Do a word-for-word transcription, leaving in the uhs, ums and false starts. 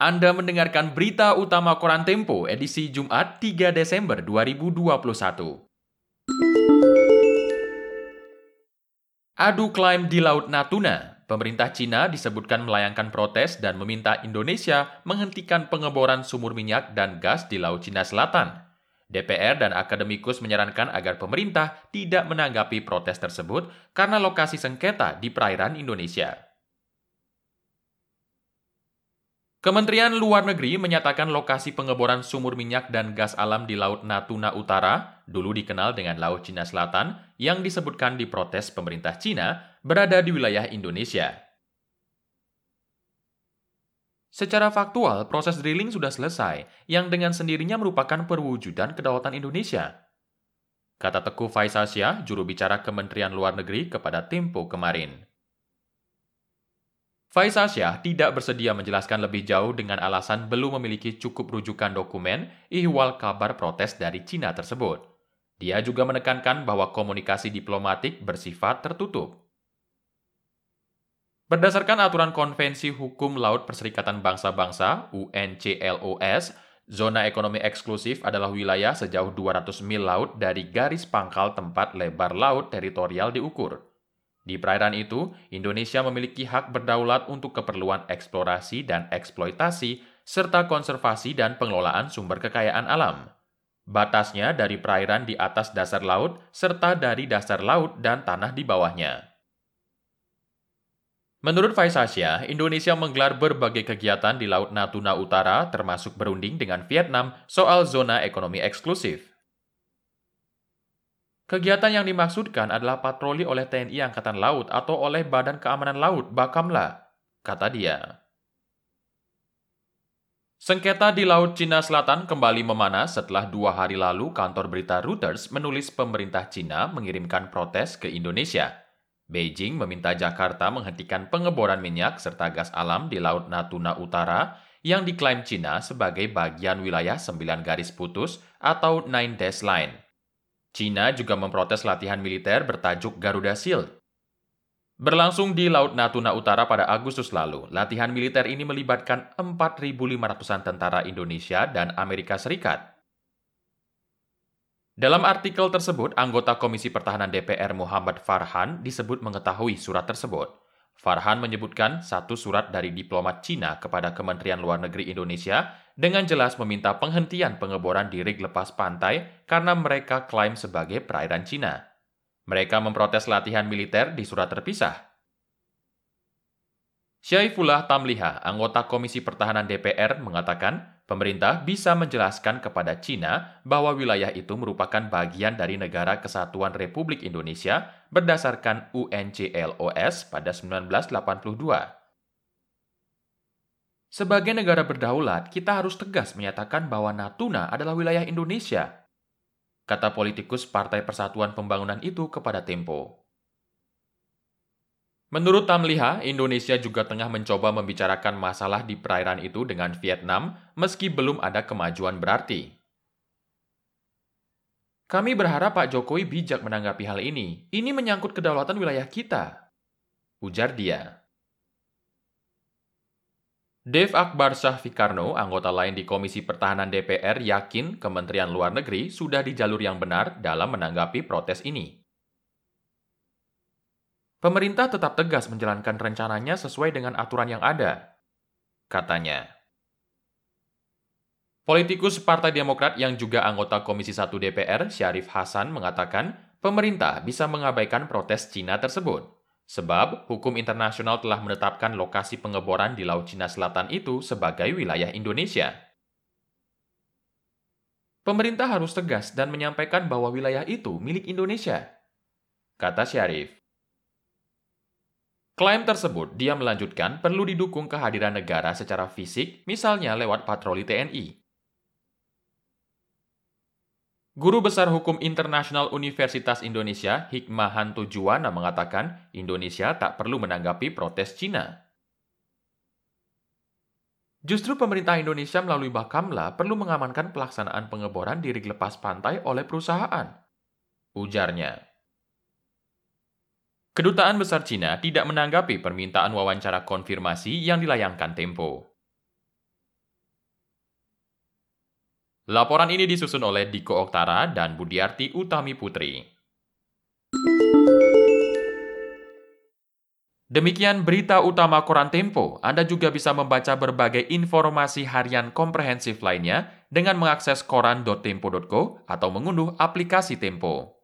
Anda mendengarkan berita utama Koran Tempo edisi Jumat tiga Desember dua ribu dua puluh satu. Adu klaim di Laut Natuna. Pemerintah Cina disebutkan melayangkan protes dan meminta Indonesia menghentikan pengeboran sumur minyak dan gas di Laut Cina Selatan. D P R dan akademikus menyarankan agar pemerintah tidak menanggapi protes tersebut karena lokasi sengketa di perairan Indonesia. Kementerian Luar Negeri menyatakan lokasi pengeboran sumur minyak dan gas alam di Laut Natuna Utara, dulu dikenal dengan Laut Cina Selatan, yang disebutkan di protes pemerintah Cina, berada di wilayah Indonesia. Secara faktual, proses drilling sudah selesai, yang dengan sendirinya merupakan perwujudan kedaulatan Indonesia. Kata Teguh Faisal-Syah, juru bicara Kementerian Luar Negeri kepada Tempo kemarin. Faisal-Syah tidak bersedia menjelaskan lebih jauh dengan alasan belum memiliki cukup rujukan dokumen ihwal kabar protes dari Cina tersebut. Dia juga menekankan bahwa komunikasi diplomatik bersifat tertutup. Berdasarkan aturan Konvensi Hukum Laut Perserikatan Bangsa-Bangsa (U N C L O S), zona ekonomi eksklusif adalah wilayah sejauh dua ratus mil laut dari garis pangkal tempat lebar laut teritorial diukur. Di perairan itu, Indonesia memiliki hak berdaulat untuk keperluan eksplorasi dan eksploitasi, serta konservasi dan pengelolaan sumber kekayaan alam. Batasnya dari perairan di atas dasar laut, serta dari dasar laut dan tanah di bawahnya. Menurut Faisal-Syah, Indonesia menggelar berbagai kegiatan di Laut Natuna Utara, termasuk berunding dengan Vietnam soal zona ekonomi eksklusif. Kegiatan yang dimaksudkan adalah patroli oleh T N I Angkatan Laut atau oleh Badan Keamanan Laut, Bakamla, kata dia. Sengketa di Laut Cina Selatan kembali memanas setelah dua hari lalu kantor berita Reuters menulis pemerintah Cina mengirimkan protes ke Indonesia. Beijing meminta Jakarta menghentikan pengeboran minyak serta gas alam di Laut Natuna Utara yang diklaim Cina sebagai bagian wilayah sembilan garis putus atau Nine Dash Line. Cina juga memprotes latihan militer bertajuk Garuda Shield. Berlangsung di Laut Natuna Utara pada Agustus lalu, latihan militer ini melibatkan empat ribu lima ratusan tentara Indonesia dan Amerika Serikat. Dalam artikel tersebut, anggota Komisi Pertahanan D P R Muhammad Farhan disebut mengetahui surat tersebut. Farhan menyebutkan satu surat dari diplomat Cina kepada Kementerian Luar Negeri Indonesia dengan jelas meminta penghentian pengeboran di rig lepas pantai karena mereka klaim sebagai perairan Cina. Mereka memprotes latihan militer di surat terpisah. Syaifullah Tamliha, anggota Komisi Pertahanan D P R, mengatakan pemerintah bisa menjelaskan kepada Cina bahwa wilayah itu merupakan bagian dari Negara Kesatuan Republik Indonesia berdasarkan U N C L O S pada seribu sembilan ratus delapan puluh dua. Sebagai negara berdaulat, kita harus tegas menyatakan bahwa Natuna adalah wilayah Indonesia, kata politikus Partai Persatuan Pembangunan itu kepada Tempo. Menurut Tamliha, Indonesia juga tengah mencoba membicarakan masalah di perairan itu dengan Vietnam meski belum ada kemajuan berarti. Kami berharap Pak Jokowi bijak menanggapi hal ini. Ini menyangkut kedaulatan wilayah kita, ujar dia. Dev Akbar Syahfikarno, anggota lain di Komisi Pertahanan D P R, yakin Kementerian Luar Negeri sudah di jalur yang benar dalam menanggapi protes ini. Pemerintah tetap tegas menjalankan rencananya sesuai dengan aturan yang ada, katanya. Politikus Partai Demokrat yang juga anggota Komisi satu D P R, Syarif Hasan, mengatakan pemerintah bisa mengabaikan protes Cina tersebut, sebab hukum internasional telah menetapkan lokasi pengeboran di Laut Cina Selatan itu sebagai wilayah Indonesia. Pemerintah harus tegas dan menyampaikan bahwa wilayah itu milik Indonesia, kata Syarif. Klaim tersebut, dia melanjutkan, perlu didukung kehadiran negara secara fisik, misalnya lewat patroli T N I. Guru Besar Hukum Internasional Universitas Indonesia, Hikmahanto Juwana, mengatakan Indonesia tak perlu menanggapi protes Cina. Justru pemerintah Indonesia melalui Bakamla perlu mengamankan pelaksanaan pengeboran di rig lepas pantai oleh perusahaan, ujarnya. Kedutaan Besar Cina tidak menanggapi permintaan wawancara konfirmasi yang dilayangkan Tempo. Laporan ini disusun oleh Diko Oktara dan Budiarti Utami Putri. Demikian berita utama Koran Tempo. Anda juga bisa membaca berbagai informasi harian komprehensif lainnya dengan mengakses koran titik tempo titik co atau mengunduh aplikasi Tempo.